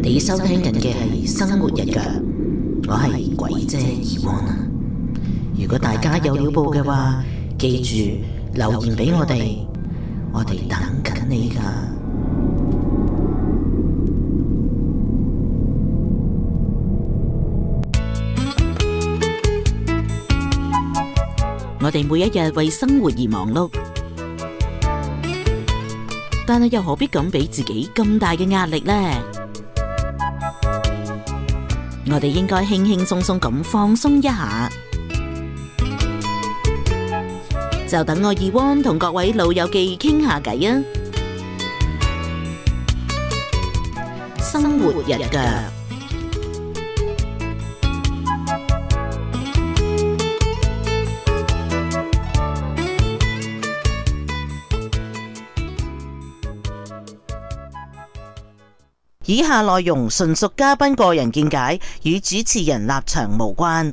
你收聽緊嘅係生活日腳，我係鬼姐Yvonne。如果大家有料報嘅話，記住留言俾我哋等緊你㗎。我哋每一日為生活而忙碌，但係又何必咁俾自己咁大嘅壓力呢？我哋應該輕輕鬆鬆咁放鬆一下，就等我Yvonne同各位老友記傾下偈啊！生活日腳。以下內容純屬嘉賓個人見解，與主持人立場無關。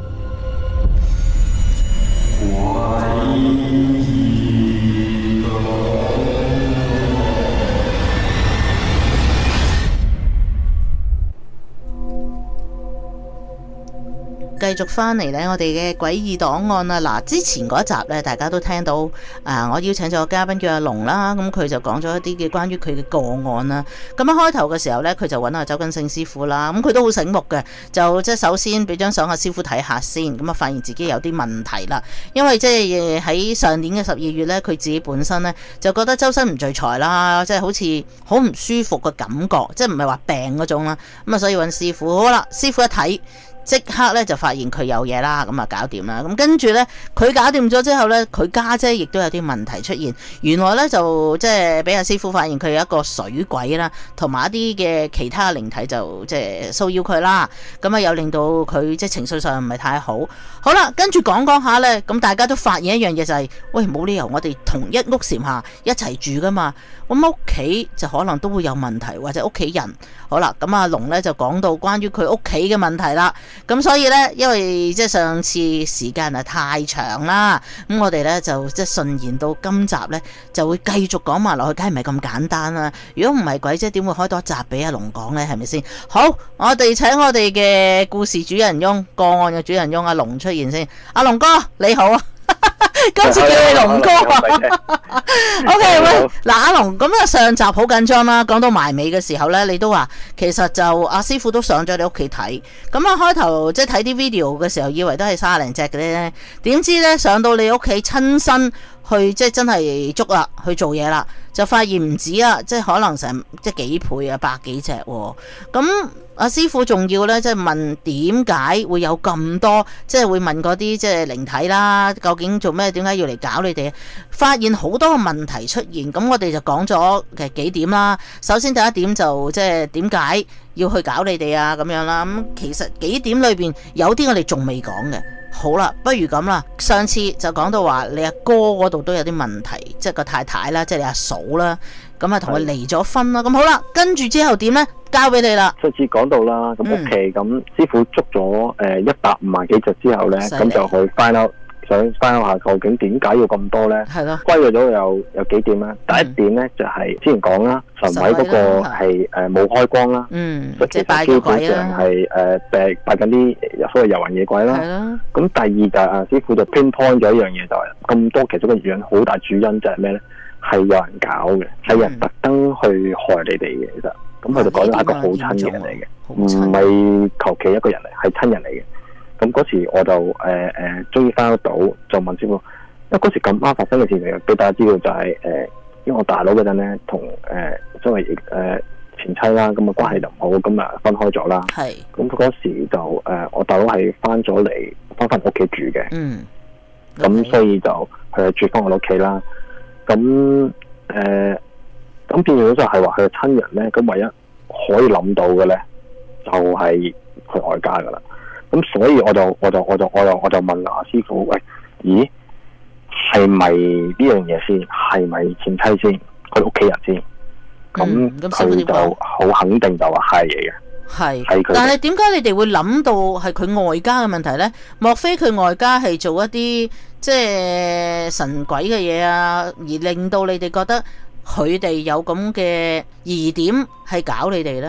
繼續翻嚟呢，我哋嘅詭異檔案啊！嗱，之前嗰一集呢，大家都聽到我邀請咗個嘉賓叫阿龍啦，咁佢就講咗一啲嘅關於佢嘅個案啦。咁一開頭嘅時候呢，佢就揾阿周根勝師傅啦，咁佢都好醒目嘅，就即係首先俾張相阿師傅睇下先，咁啊發現自己有啲問題啦。因為即係喺上年嘅12月呢，佢自己本身呢，就覺得周身唔聚財啦，即係好似好唔舒服嘅感覺，即係唔係話病嗰種啦。咁啊，所以揾師傅，好啦，師傅一睇，即刻咧就發現佢有嘢啦，咁啊搞掂啦。咁跟住咧，佢搞掂咗之後咧，佢家姐亦都有啲問題出現。原來咧就即係俾阿師傅發現佢有一個水鬼啦，同埋一啲嘅其他靈體就即係騷擾佢啦。咁啊又令到佢即係情緒上唔係太好。好啦，跟住講下咧，咁大家都發現一樣嘢就係，喂，冇理由我哋同一屋檐下一齊住噶嘛。咁屋企就可能都會有問題，或者屋企人。好啦，咁阿龍咧就講到關於佢屋企嘅問題啦。咁所以咧，因為即係上次時間啊太長啦，咁我哋咧就即係順延到今集咧就會繼續講埋落去，梗係唔係咁簡單啦。如果唔係鬼姐點會開多一集俾阿龍講咧？係咪先？好，我哋請我哋嘅故事主人翁、個案嘅主人翁阿龍出現先。阿龍哥你好啊！今次叫你龍哥啊！OK， 喂，嗱，阿龍，咁啊上集好緊張啦，講到埋尾嘅時候咧，你都話其實就阿師傅都上咗你屋企睇，咁啊開頭即係睇啲 video 嘅時候，以為都係30零隻嘅咧，點知咧上到你屋企親身去即係真係捉啦，去做嘢啦，就發現唔止啦，即係可能成即係幾倍啊，百幾隻喎，咁。阿師傅仲要咧，即係問點解會有咁多，即係會問嗰啲即係靈體啦，究竟做咩？點解要嚟搞你哋？發現好多個問題出現，咁我哋就講咗其實幾點啦。首先第一點就即係點解要去搞你哋啊咁樣啦。咁其實幾點裏邊有啲我哋仲未講嘅。好啦，不如咁啦，上次就講到話你阿哥嗰度都有啲問題，即係個太太啦，即係你阿嫂啦，咁啊同佢離咗婚啦。咁好啦，跟住之後點呢？交俾你啦。上次講到啦，咁屋企咁師傅捉咗150萬幾隻之後呢，咁就去 find out 下究竟點解要咁多呢？係咯，歸類咗有幾點啦。第一點呢，就係之前講啦，神位嗰個係冇開光啦，即係基本上係拜緊啲所謂遊魂野鬼啦。咁第二就係師傅就 pinpoint 咗一樣嘢，就係咁多其中嘅原因，好大主因就係咩呢？係有人搞嘅，係人特登去害你哋嘅，其實。咁佢就講咗係一個好親嘅人嚟嘅，唔係求其一個人嚟，係親人嚟嘅。咁嗰時我就終於翻得到，就問師傅，因為嗰時咁啱發生嘅事情，俾大家知道就係因為我大佬嗰陣咧同所謂前妻啦，咁啊關係就唔好，咁啊分開咗啦。係。咁嗰時就我大佬係翻咗嚟，翻屋企住嘅。嗯。咁所以就佢住翻我屋企啦。咁咁變咗就係話佢嘅親人咧，咁唯一可以諗到嘅咧，就係佢外家噶啦。咁所以我就問阿師傅，喂，咦，係咪呢樣嘢先？係咪前妻先？佢屋企人先？咁佢就好肯定就話係嘅。係，但係點解你哋會諗到係佢外家嘅問題咧？莫非佢外家係做一啲即係神鬼嘅嘢啊，而令到你哋覺得佢哋有咁嘅疑點係搞你哋咧？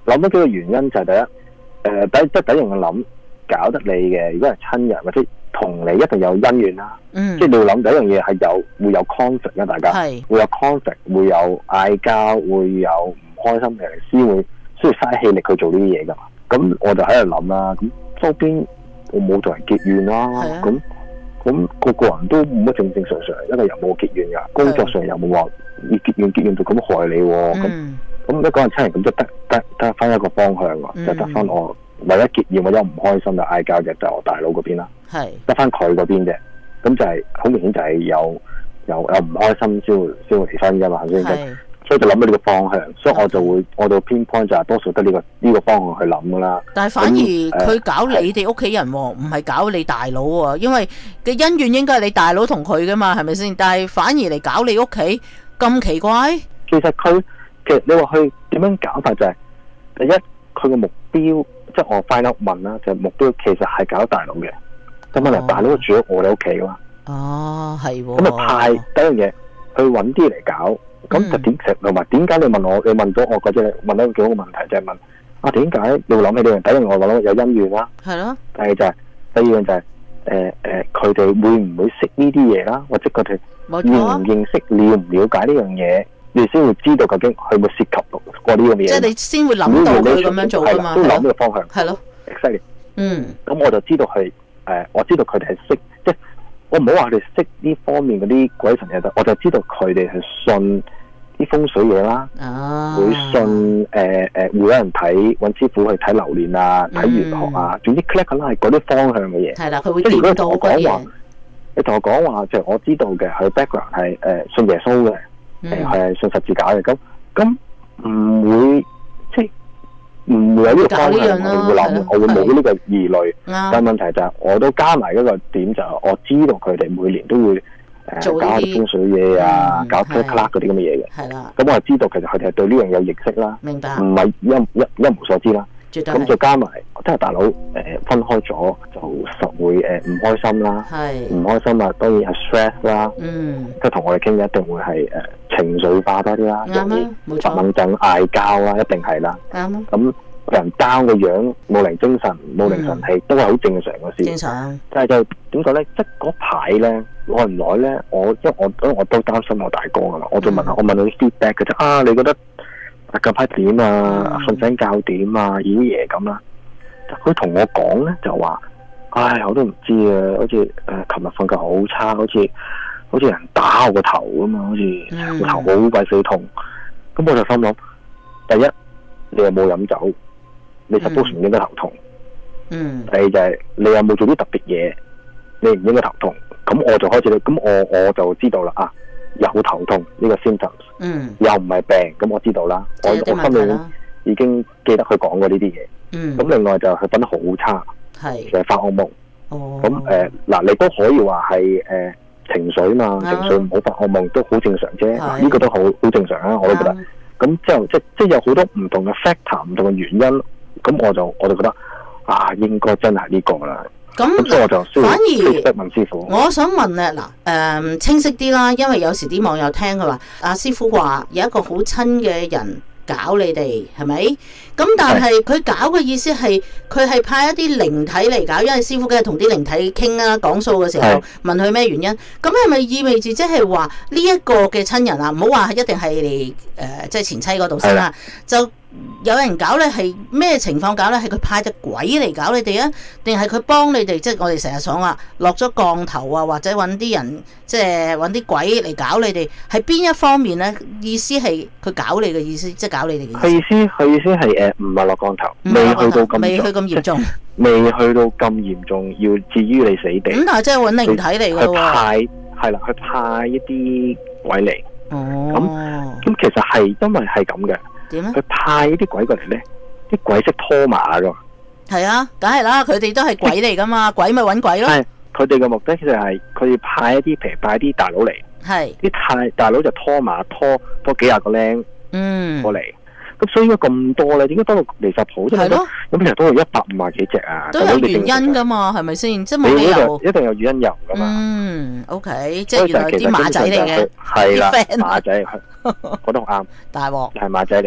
諗咗幾個原因就係第一，第一樣嘅諗搞得你嘅，如果係親人或者同你一定有恩怨啦。即係你要諗第一樣嘢係會有 conflict 嘅，大家會有 conflict， 會有嗌交，會有唔開心嘅，先會需要嘥氣力去做呢啲嘢㗎嘛。咁我就喺度諗啦，咁周邊我冇同人結怨啦，咁個人都冇乜正常，因為又冇結怨㗎，工作上又冇話要結怨到咁害你喎。咁一講人親人咁就得翻一個方向喎，就得翻我為咗結怨或者唔開心就嗌交嘅就我大佬嗰邊啦，得翻佢嗰邊啫。咁就係好明顯就係有唔開心先會離婚㗎嘛，係咪先？所以就諗到呢個方向，所以我就偏 point 就係多數得呢個方向去諗㗎啦。但係反而佢搞你哋屋企人喎，唔係搞你大佬喎，因為嘅恩怨應該係你大佬同佢㗎嘛，係咪先？但係反而嚟搞你屋企咁奇怪。 其實你話佢點樣搞法就係第一，佢個目標即係我 find out 問啦，就係目標其實係搞大佬嘅。咁問題大佬住喺我哋屋企㗎嘛。哦，係喎。咁啊派第一樣嘢去揾啲嚟搞。咁就點食同埋點解你問我？你問咗我嗰隻問到幾個問題，就係問啊點解你會諗起呢樣？第一樣我諗有恩怨啦，係咯。第二樣就係佢哋會唔會識呢啲嘢啦？或者佢哋認唔認識、了唔了解呢樣嘢，你先會知道究竟佢會涉及過呢樣嘢。即係你先會諗到佢咁樣做㗎嘛？都諗呢個方向。係咯 exactly。咁我就知道我知道佢哋係識，即係我唔好話佢哋識呢方面嗰啲鬼神嘢得，我就知道佢哋係信啲風水嘢啦，會信會有人揾師傅去睇流年啊，睇玄學啊，總之 click 啦係嗰啲方向嘅嘢。係啦，佢會見到嗰啲嘢。你同我講話，即係我知道嘅，佢 background 係信耶穌嘅，係信十字架嘅，咁唔會即係唔會有呢個方向，我會諗，我會冇呢個疑慮。但係問題就係，我都加埋一個點就係，我知道佢哋每年都會搞啲風水嘢啊，搞 click 嗰啲咁嘅嘢嘅。係啦。咁我係知道其實佢哋係對呢樣有認識啦，明白？唔係一無所知啦。咁再加埋，即係大佬分開咗，就實會唔開心啦。唔開心啊，當然係 stress 啦。即係同我哋傾嘅一定會係情緒化多啲啦。啱啊，冇錯。發猛症、嗌交啦，一定係啦。啱啊。咁人 down 個樣，冇靈精神、冇靈神氣，都係好正常嘅事。正常。但係就點講咧？即係嗰排咧，耐唔耐咧？因為我都擔心我大哥㗎嘛，我就問佢啲 feedback 嘅啫。啊，你覺得近排點啊？瞓醒覺點啊？妖爺咁啦。佢同我講咧就話，唉，我都唔知啊，好似琴日瞓覺好差，好似人打我個頭咁嘛，好似個頭好鬼死痛。咁我就心諗，第一你有冇飲酒？你 suppose 唔應該頭痛。第二就係你有冇做啲特別嘢？你唔應該頭痛。咁我就開始咧，咁我就知道啦啊，有頭痛呢個 symptoms，又唔係病，咁我知道啦。我心裏已經記得佢講過呢啲嘢。咁另外就係瞓得好差，就係發惡夢。咁嗱，你都可以話係情緒嘛，情緒唔好發惡夢都好正常啫。呢個都好正常啊，我都覺得。咁之後即係有好多唔同嘅 factor， 唔同嘅原因。咁我就覺得啊，應該真係呢個啦。咁所以我就反而問師傅，我想問咧嗱，清晰啲啦，因為有時啲網友聽佢話，阿師傅話有一個好親嘅人搞你哋，係咪？咁但係佢搞嘅意思係佢係派一啲靈體嚟搞，因為師傅梗係同啲靈體傾啦，講數嘅時候問佢咩原因，咁係咪意味住即係話呢一個嘅親人啊，唔好話一定係你即係前妻嗰度先啦，就有人搞咧，係咩情況搞咧？係佢派隻鬼嚟搞你哋啊？定係佢幫你哋？即係我哋成日講話落咗降頭啊，或者揾啲人即係揾啲鬼嚟搞你哋？係邊一方面咧？意思係佢搞你嘅意思，即係搞你哋嘅意思。佢意思係唔係落降頭，未去咁嚴重，未去到咁嚴重，要至於你死地。咁但係即係揾靈體嚟嘅喎。係啦，佢派一啲鬼嚟。咁其實係因為係咁嘅。佢派啲鬼過嚟咧，啲鬼識拖馬噶。係啊，梗係啦，佢哋都係鬼嚟噶嘛，鬼咪揾鬼咯。係，佢哋嘅目的其實係佢哋派一啲，譬如派啲大佬嚟。係。啲大佬就拖馬拖幾廿個僆，過嚟。咁所以應該咁多咧，點解多到離晒譜啫？係咯。咁其實都係150幾隻啊。都有原因噶嘛，係咪先？即係冇理由。一定有原因由噶嘛。OK， 即係原來啲馬仔嚟嘅。係啦，馬仔，覺得好啱。大鑊。係馬仔嚟嘅。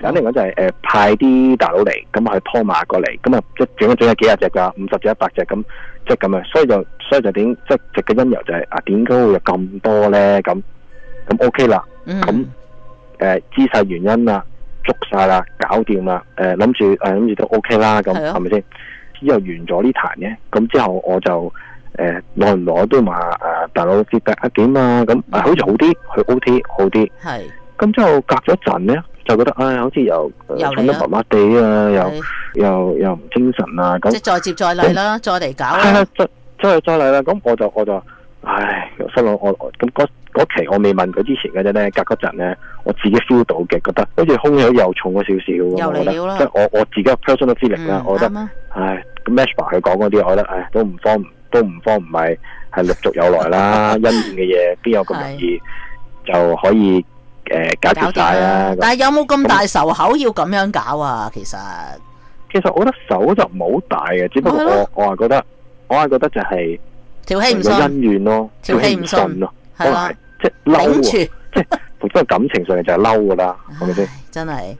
簡單嚟講就係派啲大佬嚟，咁去拖馬過嚟，咁啊即係整咗幾廿隻㗎，50隻100隻咁，即係咁啊，所以就點即係值嘅因由就係點解會有咁多咧？咁 OK 啦，咁知晒原因啦，捉晒啦，搞掂啦，諗住都 OK 啦，咁係咪先？之後完咗呢壇嘅，咁之後我就耐唔耐都話大佬 feedback 點啊？咁好似好啲，去 OT 好啲。係。咁之後隔咗陣咧，就覺得好似又瞓得麻麻地啊，又唔精神啊，咁即係再接再厲啦，再嚟搞。係啦，再嚟啦。咁我就心諗我咁嗰期我未問佢之前嘅啫咧，隔嗰陣咧，我自己 feel 到嘅，覺得好似空氣又重咗少少。又嚟了啦！即係我自己 personal feeling 啦，我覺得咁 Matchbar 佢講嗰啲，我覺得都唔慌唔係陸續有來啦，恩怨嘅嘢邊有咁容易就可以解決晒啊！ 但係有冇咁大仇口要咁樣搞啊？其實我覺得手就唔好大嘅，只不過我係覺得就係條氣唔順， 恩怨咯，條氣唔順咯，可能係即係嬲，即係本身感情上就係嬲噶啦，係咪先？ 真係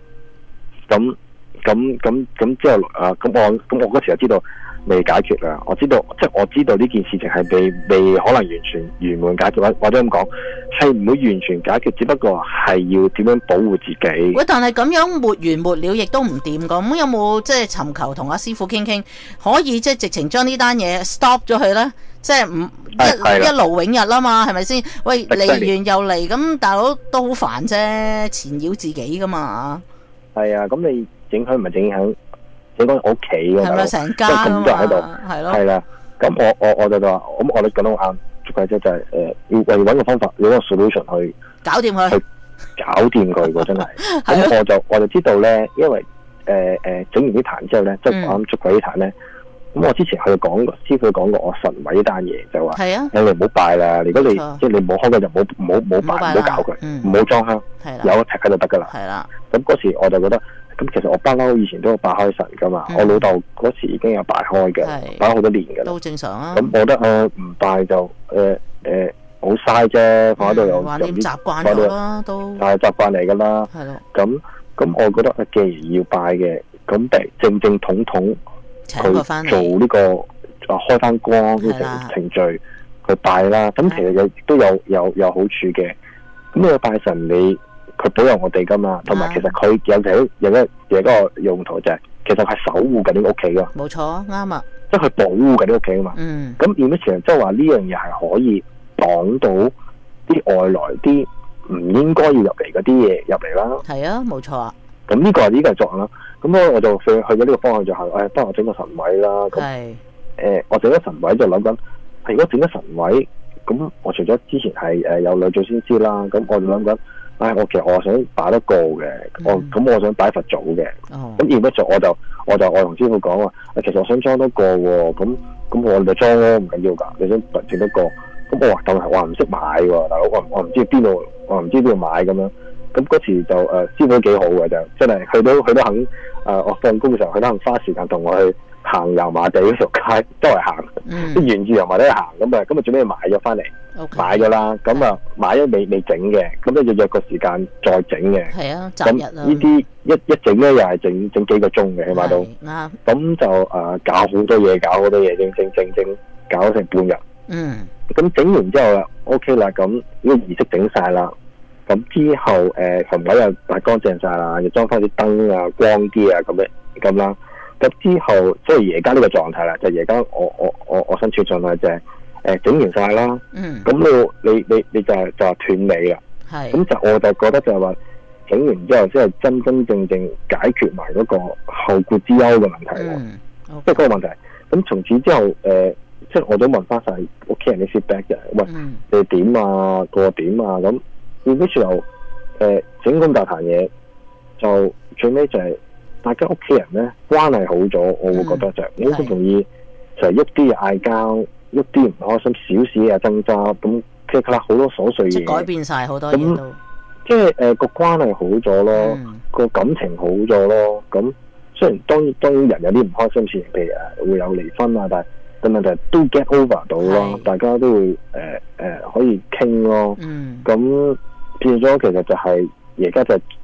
咁之後咁我嗰時就知道未解決啦。我知道呢件事情係未可能完全圓滿解決，或者咁講係唔會完全解決，只不過係要點樣保護自己。 喂，但係咁樣沒完沒了，亦都唔掂噶。咁有冇即係尋求同阿師傅傾傾，可以即係直情將呢單嘢 stop 咗佢咧？即係唔一勞永逸啦嘛，係咪先？喂，嚟完又嚟，咁大佬都好煩啫，纏繞自己噶嘛。係啊， 咁你影響唔係影響？你講我屋企㗎嘛， 係咪成家咁多人喺度， 係咯， 係啦。咁我就話，咁我哋講得好啱，最緊要就係要揾個方法，揾個 solution 去搞掂佢， 去搞掂佢喎，真係。咁我就知道咧，因為整完啲壇之後咧，即係我啱捉鬼啲壇咧。咁我之前佢講過，師傅講過我神位呢單嘢，就話你唔好拜啦。如果你即係你冇開嘅就冇拜，唔好搞佢，唔好裝香，有一劈喺度得噶啦。係啦。咁嗰時我就覺得。咁其實我不嬲以前都有拜開神噶嘛，我老豆嗰時已經有拜開嘅，拜咗好多年噶啦， 都正常啊。 咁我覺得唔拜就好嘥啫，放喺度又習慣咗啦，都係習慣嚟噶啦。 係咯。 咁我覺得既然要拜嘅，咁正統去做呢個開翻光呢程序去拜啦。咁其實亦都有好處嘅。咁你拜神你。佢保佑我哋噶嘛，同埋其實佢有一個用途就係，其實係守護緊啲屋企噶。 冇錯，啱啊。 即係佢保護緊啲屋企啊嘛。咁變咗其實即係話呢樣嘢係可以擋到啲外來啲唔應該要入嚟嗰啲嘢入嚟啦。 係啊，冇錯啊。 咁呢個係呢個作用啦。咁我就去咗呢個方向就係，不如我整個神位啦。係。我整咗神位就諗緊，如果整咗神位，咁我除咗之前係有兩祖先師啦，咁我就諗緊。我其實我想擺得過嘅，我想擺佛祖嘅，咁然之後我同師傅講話，其實我想裝得過喎，咁我哋就裝咯，唔緊要㗎，你想整得過，咁我話但係我唔識買喎，大佬我唔知邊度買咁樣，咁嗰時就師傅都幾好嘅，就真係佢都肯我放工嘅時候佢都肯花時間同我去行油麻地嗰條街周圍行，即係沿住油麻地行咁啊準備買咗翻嚟。買咗啦，咁買咗未整嘅，咁咧就約個時間再整嘅。係啊，擇日啊。咁呢啲一整咧又係整幾個鐘嘅，起碼都。啱。咁就搞好多嘢，整搞成半日。咁整完之後啦 ，OK 啦，咁呢個儀式整晒啦，咁之後神位又擺乾淨晒啦，又裝翻啲燈啊、光啲啊咁啦。咁之後即係而家呢個狀態啦，就而家我身處狀態就係。整完晒啦，咁你就係斷尾啦，咁我就覺得就係話整完之後先係真正解決埋嗰個後顧之憂嘅問題咯，即係嗰個問題。咁從此之後，即係我都問翻晒屋企人啲 feedback 嘅，喂，你點啊？個點啊？咁變咗時候，整咁大壇嘢，就最尾就係大家屋企人咧關係好咗，我會覺得就我好同意，就係喐啲嘢嗌交。一啲唔開心，小事啊爭執，咁其實好多瑣碎嘢， 即係改變晒好多嘢都， 即係個關係好咗咯，個感情好咗咯。咁雖然當然人有啲唔開心事情，譬如會有離婚啊，但係問題都 get over 到咯，大家都會可以傾咯。咁變咗其實就係而家就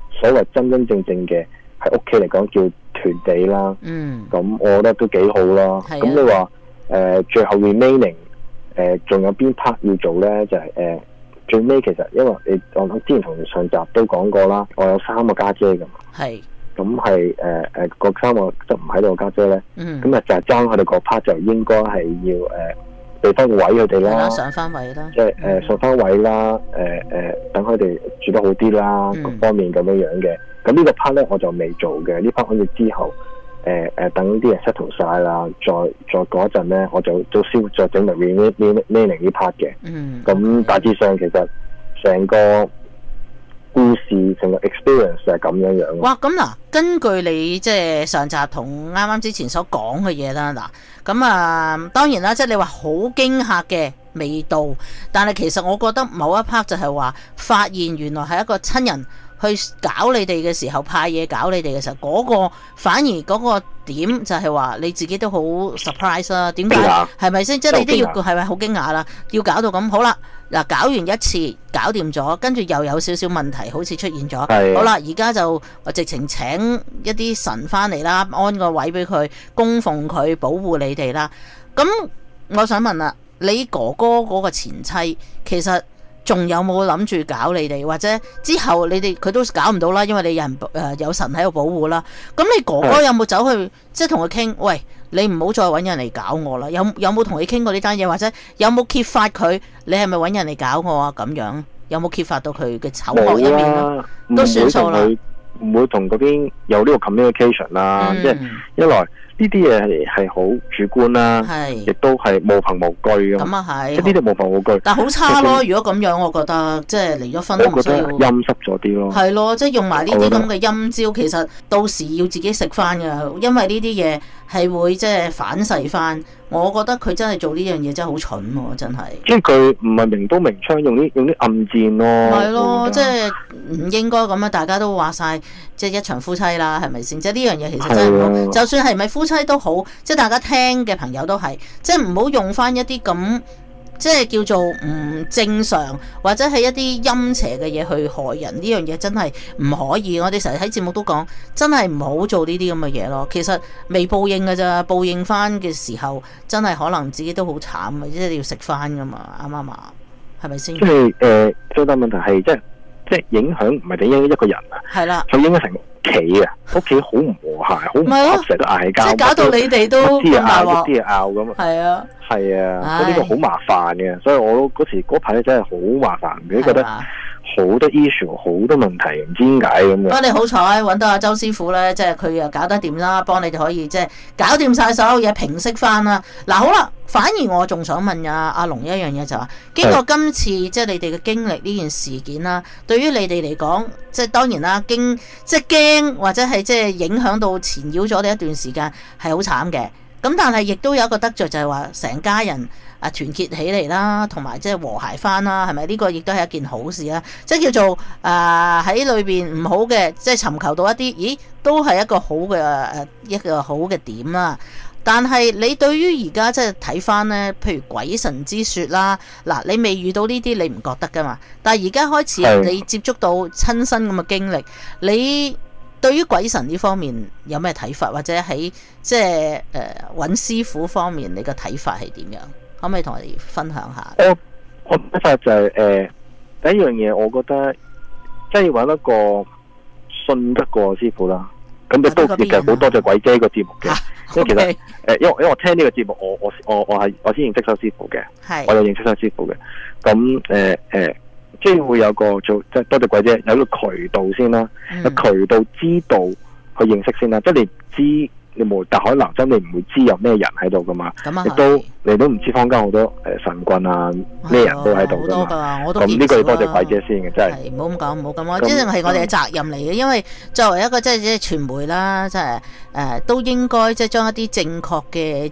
所謂真真正正嘅喺屋企嚟講叫團地啦。咁我覺得都幾好啦。咁你話最後 remaining 仲有邊 part 要做咧？就係最尾其實因為我之前同上集都講過啦，我有3個家姐噶嘛。係。咁係個3個就唔喺度家姐咧。咁就係爭佢哋個 part 就應該係要俾翻個位佢哋啦， 上翻位啦， 即係上翻位啦，等佢哋住得好啲啦，各方面咁樣嘅。咁呢個 part 咧我就未做嘅，呢 part 好似之後等啲人 settle 晒啦，再嗰陣咧我就先再整埋 remaining 呢 part 嘅。咁大致上其實成個故事成個 experience 係咁樣。 哇！咁嗱，根據你即係上集同啱啱之前所講嘅嘢啦，嗱，咁當然啦，即係你話好驚嚇嘅味道，但係其實我覺得某一 part 就係話發現原來係一個親人去搞你哋嘅時候，派嘢搞你哋嘅時候，嗰個反而嗰個點就係話你自己都好 surprise 啦。點解？係咪先？即係你都要係咪好驚訝啦？要搞到咁好啦。嗱，搞完一次搞掂咗，跟住又有少少問題，好似出現咗。好啦，而家就直情請一啲神翻嚟啦，安個位俾佢，供奉佢，保護你哋啦。咁我想問啦，你哥哥嗰個前妻其實仲有冇諗住搞你哋，或者之後你哋佢都搞唔到啦，因為你有神喺度保護啦。咁你哥哥有冇走去即係同佢傾？喂，你唔好再揾人嚟搞我啦！有冇同佢傾過呢單嘢，或者有冇揭發佢？你係咪揾人嚟搞我啊？咁樣有冇揭發到佢嘅醜惡一面啊？都算數啦， 唔會同嗰邊有呢個 communication 啦。即係一來呢啲嘢係好主觀啦，亦都係無憑無據噶。咁啊係，即係呢啲無憑無據。 但係好差咯，如果咁樣，我覺得即係離咗婚都唔需要。 我覺得陰濕咗啲咯。 係咯，即係用埋呢啲咁嘅陰招，其實到時要自己食翻噶，因為呢啲嘢係會即係反噬翻。我覺得佢真係做呢樣嘢真係好蠢喎，真係。即係佢唔係明刀明槍，用啲暗箭咯。 係咯，即係唔應該咁啊！大家都話晒，即係一場夫妻啦，係咪先？即係呢樣嘢其實真係唔好。就算係咪夫妻都好，即係大家聽嘅朋友都係，即係唔好用翻一啲咁。即係叫做唔正常，或者係一啲陰邪嘅嘢去害人，呢樣嘢真係唔可以。我哋成日喺節目都講，真係唔好做呢啲咁嘅嘢咯。其實未報應㗎咋，報應翻嘅時候，真係可能自己都好慘啊！即係要食翻㗎嘛，啱唔啱啊？係咪先？ 即係最大問題係即係影響唔係淨影一個人啊，係啦，佢影響成企啊，屋企好唔和諧，好唔合，成日都嗌交， 即係搞到你哋都啲嘢拗，啲嘢拗咁啊，係啊，係啊，呢個好麻煩嘅，所以我嗰排真係好麻煩，你覺得好多 issue， 好多問題，唔知點解咁樣。不過你好彩揾到阿周師傅咧，即係佢又搞得掂啦，幫你哋可以即係搞掂晒所有嘢，平息翻啦。嗱，好啦，反而我仲想問阿龍一樣嘢就話，經過今次即係你哋嘅經歷呢件事件啦，對於你哋嚟講，即係當然啦，即係驚或者係即係影響到纏繞咗你一段時間係好慘嘅。咁但係亦都有一個得着，就係話成家人團結起嚟啦，同埋即係和諧翻啦，係咪？呢個亦都係一件好事啦。即係叫做喺裏邊唔好嘅，即係尋求到一啲，咦，都係一個好嘅一個好嘅點啦。但係你對於而家即係睇翻呢，譬如鬼神之說啦，嗱，你未遇到呢啲，你唔覺得噶嘛？但係而家開始你接觸到親身咁嘅經歷，你對於鬼神呢方面有咩睇法，或者喺即係揾師傅方面，你嘅睇法係點樣？可唔可以同我哋分享下？ 我睇法就係第一樣嘢，我覺得即係要揾一個信得過師傅啦。咁亦都其實好多謝鬼姐個節目嘅，因為其實因為我聽呢個節目，我先認識周師傅嘅，我有認識周師傅嘅。咁即係會有個做即係多謝鬼姐有一個渠道先啦，有渠道知道去認識先啦。即係你知你冇大海撈針，你唔會知有咩人喺度噶嘛。亦你都唔知坊間好多神棍啊咩人都喺度噶嘛。咁呢個要多謝鬼姐先嘅，真係。 唔好咁講，唔好咁講，呢樣係我哋嘅責任嚟嘅。因為作為一個即係傳媒啦，即係都應該即係將一啲正確嘅即係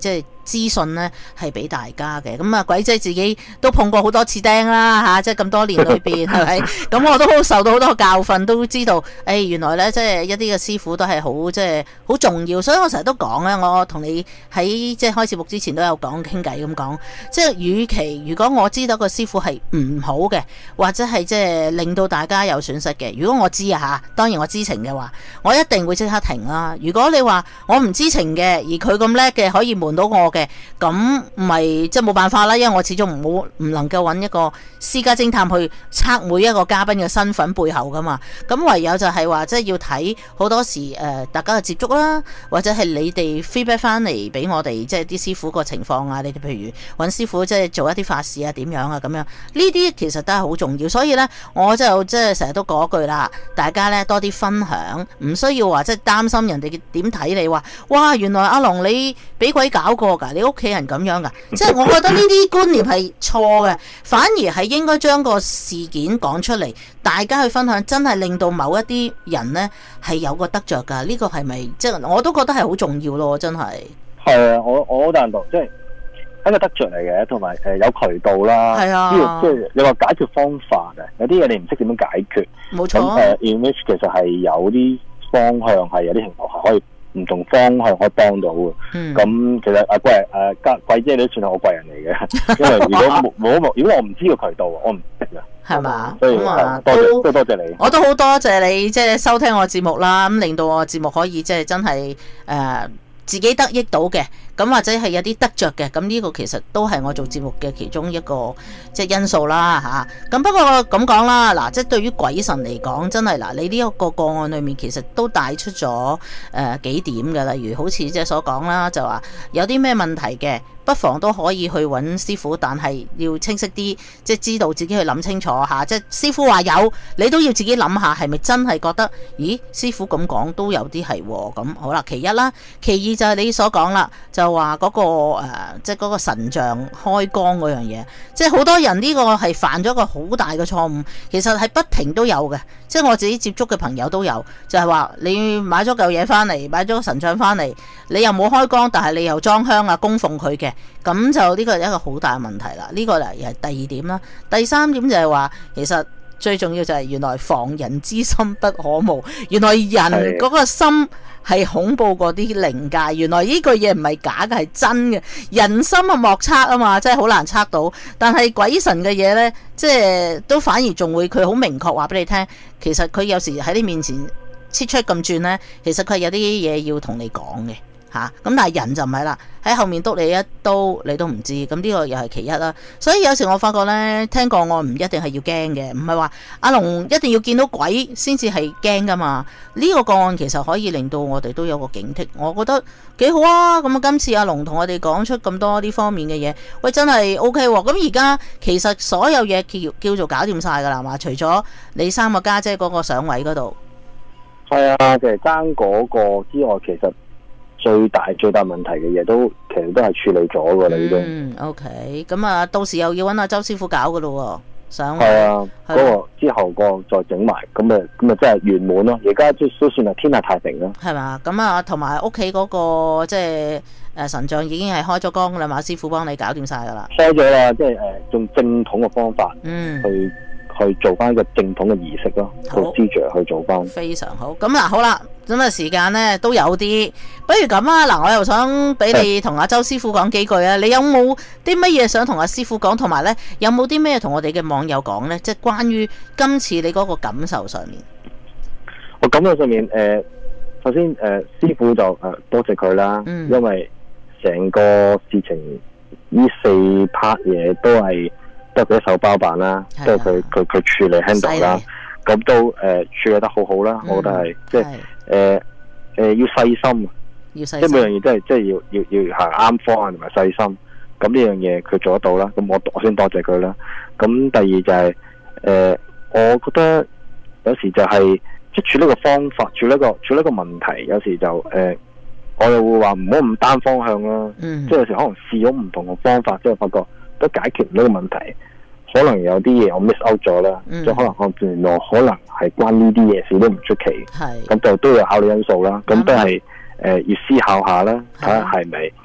資訊咧係俾大家嘅。咁啊，鬼姐自己都碰過好多次釘啦嚇，即係咁多年裏邊係咪？咁我都好受到好多教訓，都知道原來咧即係一啲嘅師傅都係好即係好重要。所以我成日都講咧，我同你喺即係開節目之前都有講傾偈咁講，即係與其如果我知道個師傅係唔好嘅，或者係即係令到大家有損失嘅，如果我知啊嚇，當然我知情嘅話，我一定會即刻停啦。如果你話我唔知情嘅，而佢咁叻嘅可以瞞到我嘅，咁咪即係冇辦法啦，因為我始終唔能夠揾一個私家偵探去測每一個嘉賓嘅身份背後噶嘛。咁唯有就係話即係要睇好多時大家嘅接觸啦，或者係你哋 feedback 翻嚟俾我哋，即係啲師傅個情況啊。你哋譬如揾師傅即係做一啲法事啊，點樣啊咁樣，呢啲其實都係好重要。所以呢，我就即係成日都講句啦，大家呢多啲分享，唔需要話即係擔心人哋點睇你話，哇原來阿龍你俾鬼搞過㗎，你屋企人咁樣㗎，即係我覺得呢啲觀念係錯嘅，反而係應該將個事件講出嚟，大家去分享，真係令到某一啲人呢係有個得着㗎。呢個係咪即係我都覺得係好重要咯，真係。係啊，我好贊同，即係一個得着嚟嘅，同埋有渠道啦。係啊，即係你話解決方法嘅，有啲嘢你唔識點樣解決。冇錯。咁in which 其實係有啲方向係有啲情況係可以唔同方向可以幫到嘅。咁其實貴姐你都算係我貴人嚟嘅，因為如果我唔知個渠道，我唔識啊。係嘛？所以多謝你。我都好多謝你即係收聽我節目啦，咁令到我節目可以即係真係自己得益到嘅，咁或者係有啲得着嘅，咁呢個其實都係我做節目嘅其中一個即係因素啦嚇。咁不過咁講啦，嗱，即係對於鬼神嚟講，真係嗱，你呢一個個案裏面其實都帶出咗幾點嘅，例如好似即係所講啦，就話有啲咩問題嘅，不妨都可以去揾師傅，但係要清晰啲，即係知道自己去諗清楚嚇。即係師傅話有，你都要自己諗下係咪真係覺得，咦，師傅咁講都有啲係喎。咁好啦，其一啦，其二就係你所講啦，就話嗰個即係嗰個神像開光嗰樣嘢，即係好多人呢個係犯咗一個好大嘅錯誤，其實係不停都有嘅，即係我自己接觸嘅朋友都有，就係話你買咗嚿嘢翻嚟，買咗個神像翻嚟，你又冇開光，但係你又裝香啊供奉佢嘅，咁就呢個係一個好大嘅問題啦。呢個又係第二點啦。第三點就係話，其實最重要就係原來防人之心不可無，原來人嗰個心係恐怖過啲靈界，原來呢句嘢唔係假嘅，係真嘅。人心啊莫測啊嘛，真係好難測到。但係鬼神嘅嘢呢，即係都反而仲會佢好明確話俾你聽，其實佢有時喺你面前切出咁轉呢，其實佢係有啲嘢要同你講嘅。咁但係人就唔係啦，喺後面督你一刀你都唔知，咁呢個又係其一啦。所以有時我發覺呢，聽個案唔一定係要驚嘅，唔係話阿龍一定要見到鬼先至係驚噶嘛。呢個個案其實可以令到我哋都有個警惕，我覺得幾好啊。咁今次阿龍同我哋講出咁多呢方面嘅嘢，喂，真係 OK 喎。咁而家其實所有嘢叫做搞掂晒噶啦嘛，除咗你三個家姐嗰個上位嗰度。係啊，就係爭嗰個之外，其實最大問題嘅嘢其實都係處理咗㗎啦，已經。OK， 咁啊，到時又要揾阿周師傅搞㗎咯喎，想。係啊，嗰個之後個再整埋，咁啊真係圓滿咯。而家都算係天下太平啦。係嘛？咁啊，同埋屋企嗰個即係神像已經係開咗光㗎啦嘛，師傅幫你搞掂晒㗎啦。開咗啦，即係用正統嘅方法去做翻一個正統嘅儀式咯，做師長去做翻。非常好。咁嗱，好啦。咁啊，時間咧都有啲，不如咁啊，嗱，我又想俾你同阿周師傅講幾句啊。你有冇啲乜嘢想同阿師傅講，同埋咧有冇啲咩同我哋嘅網友講咧？即係關於今次你嗰個感受上面。我感受上面，首先師傅就多謝佢啦，因為成個事情呢4 part 嘢都係佢一手包辦啦，都係佢處理 handle 啦，咁都處理得好好啦，我覺得係即係。要細心，即係每樣嘢都係即係要行啱方向同埋細心。咁呢樣嘢佢做得到啦，咁我先多謝佢啦。咁第二就係我覺得有時就係即係處理個方法，處理一個問題，有時就我又會話唔好咁單方向啦。即係有時可能試咗唔同嘅方法，即係發覺都解決唔到個問題。可能有啲嘢我 miss out 咗啦，即係可能係關呢啲嘢事都唔出奇，咁就都有考慮因素啦。咁都係要思考下啦，睇下係咪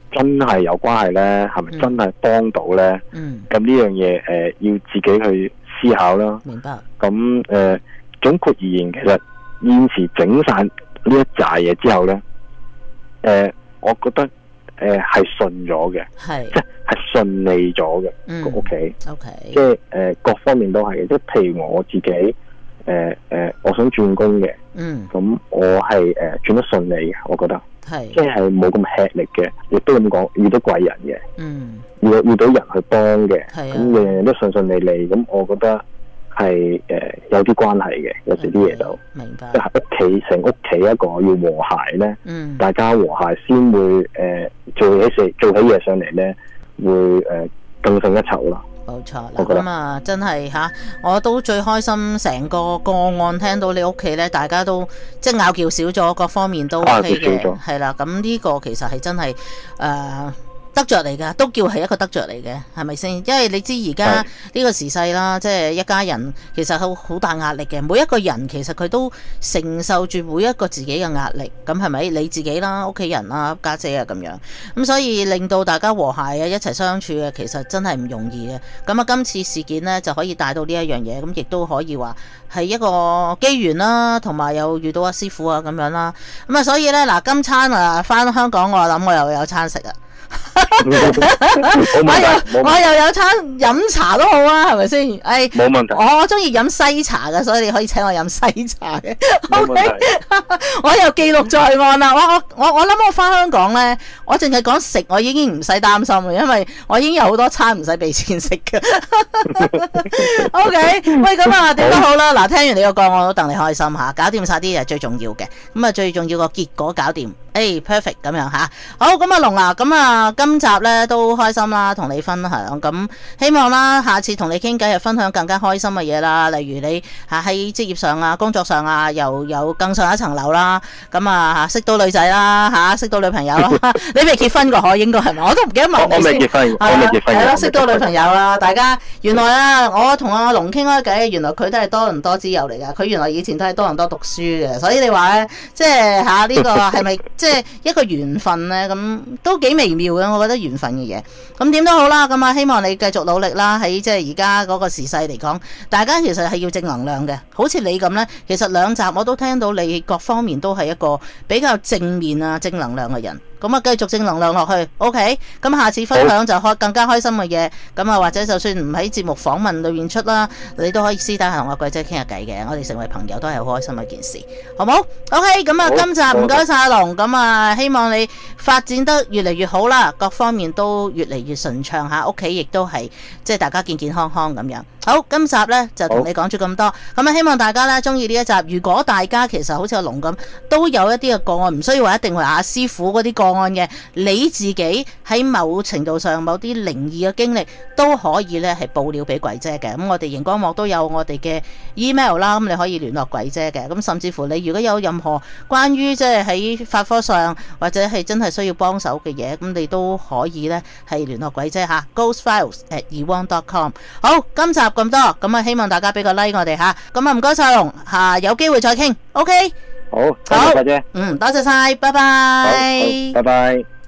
真係有關係咧？係咪真係幫到咧？咁呢樣嘢要自己去思考啦。 明白。 咁總括而言，其實現時整晒呢一紮嘢之後咧，我覺得係順咗嘅，即係順利咗嘅個屋企。即係各方面都係嘅。即係譬如我自己我想轉工嘅，咁我係轉得順利嘅，我覺得。即係冇咁吃力嘅，亦都咁講，遇到貴人嘅，遇到人去幫嘅，咁樣樣都順順利利，咁我覺得係有啲關係嘅，有時啲嘢就明白， 即係屋企成屋企一個要和諧咧，大家和諧先會做起嘢上嚟咧，會更上一籌啦。 冇錯啦，咁啊真係我都最開心，成個案聽到你屋企咧，大家都即係拗撬少咗，各方面都 OK 嘅，係啦。咁呢個其實係真係得着嚟噶，都叫係一個得着嚟嘅，係咪先？因為你知而家呢個時勢啦，即係一家人其實好大壓力嘅，每一個人其實佢都承受住每一個自己嘅壓力，咁係咪？你自己啦，屋企人啦，家姐啊咁樣，咁所以令到大家和諧啊，一齊相處啊，其實真係唔容易嘅。咁啊，今次事件呢，就可以帶到呢一樣嘢，咁亦都可以話係一個機緣啦，同埋又遇到阿師傅啊咁樣啦。咁啊，所以呢，嗱，今餐啊翻香港，我諗我又有餐食啊！我又有餐飲茶都好啊，係咪先？ 冇問題。 我中意飲西茶嘅，所以你可以請我飲西茶嘅。OK， 我又記錄在案啦。我諗我翻香港咧，我淨係講食，我已經唔使擔心嘅，因為我已經有好多餐唔使俾錢食嘅。OK， 喂，咁啊，點都好啦。嗱，聽完你個個案都戥你開心吓，搞掂晒啲嘢最重要嘅。咁啊，最重要個結果搞掂。perfect 咁樣吓，好，咁啊龍啊，咁啊今集咧都開心啦，同你分享，咁希望啦下次同你傾偈，分享更加開心嘅嘢啦，例如你喺職業上啊、工作上啊，又有更上一層樓啦，咁啊識到女仔啦，識到女朋友啦，你未結婚個應該係咪？我都唔記得問你先。我未結婚，係咯，識到女朋友啦，大家原來啊，我同阿龍傾開偈，原來佢都係多倫多之友嚟噶，佢原來以前都係多倫多讀書嘅，所以你話咧，即係呢個係咪？即係一個緣分咧，咁都幾微妙嘅，我覺得緣分嘅嘢。咁點都好啦，咁啊希望你繼續努力啦。喺即係而家嗰個時勢嚟講，大家其實係要正能量嘅。好似你咁咧，其實兩集我都聽到你各方面都係一個比較正面啊、正能量嘅人。咁啊，繼續正能量落去 ，OK。咁下次分享就更加開心嘅嘢。咁啊，或者就算唔喺節目訪問裏面出啦，你都可以私底下同阿貴姐傾下偈嘅。我哋成為朋友都係好開心嘅一件事，好冇 ？OK。咁啊，今集唔該晒阿龍。咁啊，希望你發展得越嚟越好啦，各方面都越嚟越順暢吓，屋企亦都係即係大家健健康康咁樣。好，今集呢就同你講咗咁多。咁啊，希望大家呢中意呢一集。如果大家其實好似阿龍咁，都有一啲嘅個案，唔需要話一定係阿師傅嗰啲個案嘅，你自己喺某程度上某啲靈異嘅經歷都可以呢係報料俾鬼姐嘅。咁我哋熒光幕都有我哋嘅 email 啦，咁你可以聯絡鬼姐嘅。咁甚至乎你如果有任何關於即係喺法科上或者係真係需要幫手嘅嘢，咁你都可以呢係聯絡鬼姐吓 ghostfiles@ewan.com。好，今集咁多，咁啊希望大家俾個 like 我哋吓，咁啊唔該晒龍吓，有機會再傾 ，OK。 好，多謝姐。 多謝晒，拜拜。 拜拜。